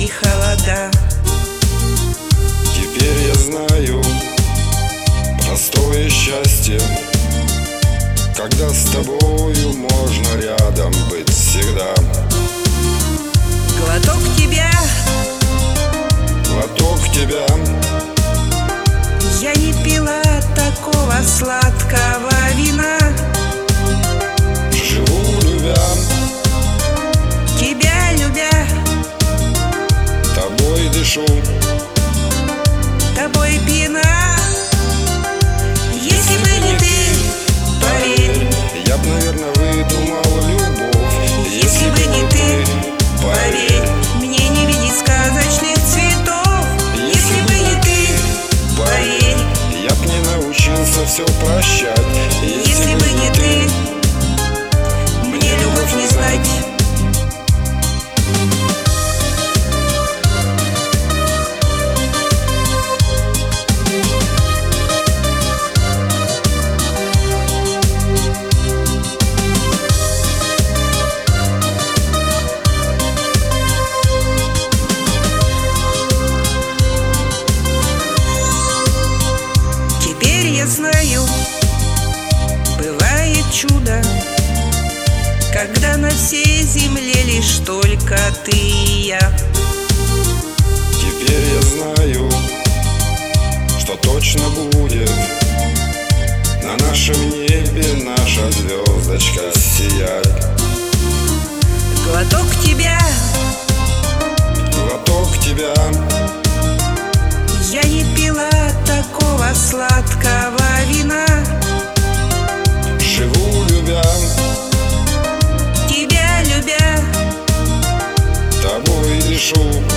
и холода. Теперь я знаю простое счастье, когда с тобою можно рядом быть всегда. Глоток тебя, Глоток тебя, я не пила такого сладкого вина. живу любя, Тебя любя, тобой дышу. тобой пьяна. Если бы не ты, поверь, я б, наверное, выдумал любовь. если бы не ты, поверь, мне не видеть сказочных цветов. Если бы не ты, поверь, я б не научился все прощать. если бы не ты, мне любовь не знать. Теперь я знаю, бывает чудо, когда на всей земле лишь только ты и я. Теперь я знаю, что точно будет на нашем небе наша звездочка сиять. Глоток тебя, Глоток тебя, я не пила такого сладкого вина. живу любя, Тебя любя, тобой дышу.